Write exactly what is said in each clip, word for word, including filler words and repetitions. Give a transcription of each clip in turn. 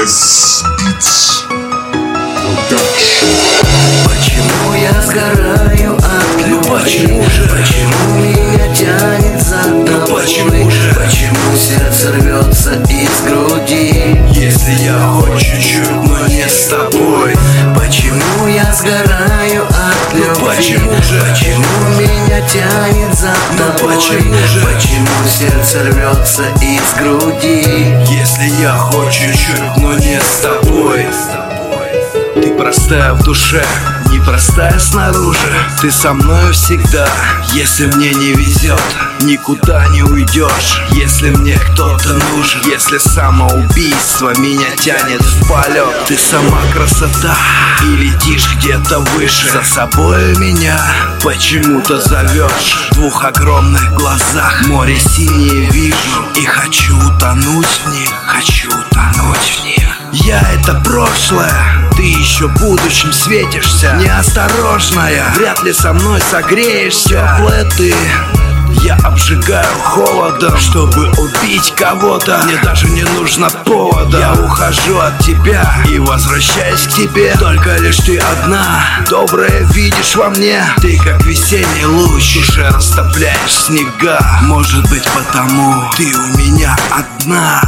Эс Beats Production. Почему я сгораю от любви? Почему же? Почему меня тянет за тобой? Почему же? Почему сердце рвется из груди? Если я хоть чуть-чуть, но не с тобой. Почему я сгораю от любви? Почему же? Почему меня тянет за тобой? Почему же? Почему сердце рвется из груди? Если я хоть чуть-чуть, но не с тобой. Ты простая в душе, непростая снаружи. Ты со мной всегда. Если мне не везет, никуда не уйдешь. Если мне кто-то нужен, если самоубийство меня тянет в полет. Ты сама красота и летишь где-то выше. За собой меня почему-то зовешь. В двух огромных глазах море синее вижу. И хочу утонуть в них, хочу утонуть в них. Я — это прошлое, ты еще в будущем светишься. Неосторожная, вряд ли со мной согреешься. Теплая ты, я обжигаю холодом. Чтобы убить кого-то, мне даже не нужно повода. Я ухожу от тебя и возвращаюсь к тебе. Только лишь ты одна, доброе видишь во мне. Ты как весенний луч, уже растопляешь снега. Может быть потому ты у меня одна.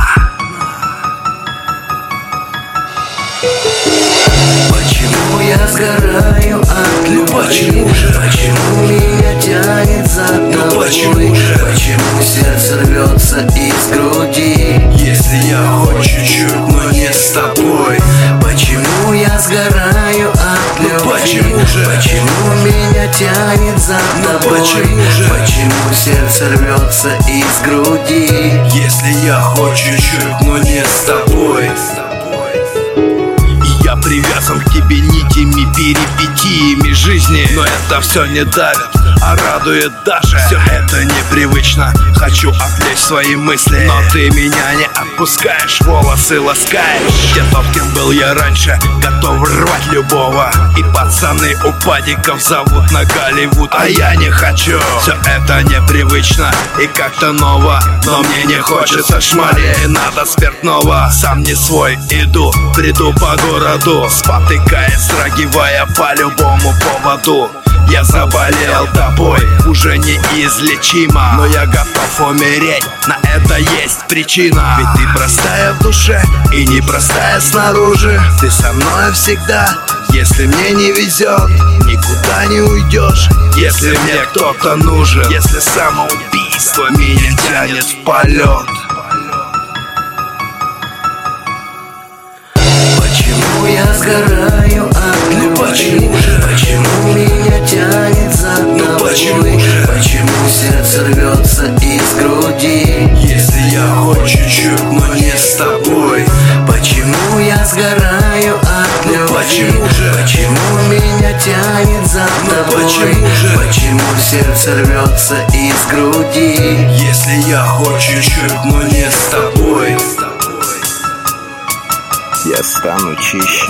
Почему я сгораю от любви? Почему же? Почему меня тянет за тобой? Почему же? Почему сердце рвется из груди? Если я хоть чуть-чуть, но не с тобой. Почему я сгораю от любви? Почему же? Почему меня тянет за тобой? Почему же? Почему сердце рвется из груди? Если я хоть чуть-чуть, но не с тобой. Я привязан к тебе нитями, перипетиями жизни. Но это все не давит, а радует даже. Все это непривычно, хочу отвлечь свои мысли. Но ты меня не отпускаешь, волосы ласкаешь. Где тот, кем был я раньше, готов рвать любого. И пацаны у падиков зовут на Голливуд, а я не хочу. Все это непривычно и как-то ново. Но мне не хочется шмали, надо спиртного. Сам не свой, иду, приду по городу, спотыкаясь, строгивая по любому поводу. Я заболел тобой, уже неизлечимо. Но я готов умереть, на это есть причина. Ведь ты простая в душе и непростая снаружи. Ты со мной всегда, если мне не везет, никуда не уйдешь. Если мне кто-то нужен, если самоубийство меня тянет в полет. Почему я сгораю от любви? Почему же? Почему меня тянет за тобой? Почему же? Почему сердце рвется из груди? Если я хоть чуть-чуть, но не с тобой. Почему я сгораю от любви? Почему же? Почему меня тянет за тобой? Почему же? Почему сердце рвется из груди? Если я хоть чуть-чуть, но не с тобой. Я стану чище.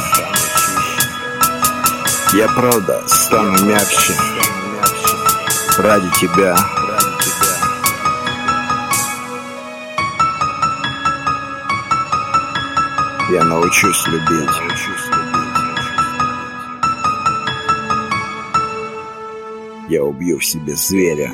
Я правда стану мягче. Ради тебя. Я научусь любить. Я убью в себе зверя.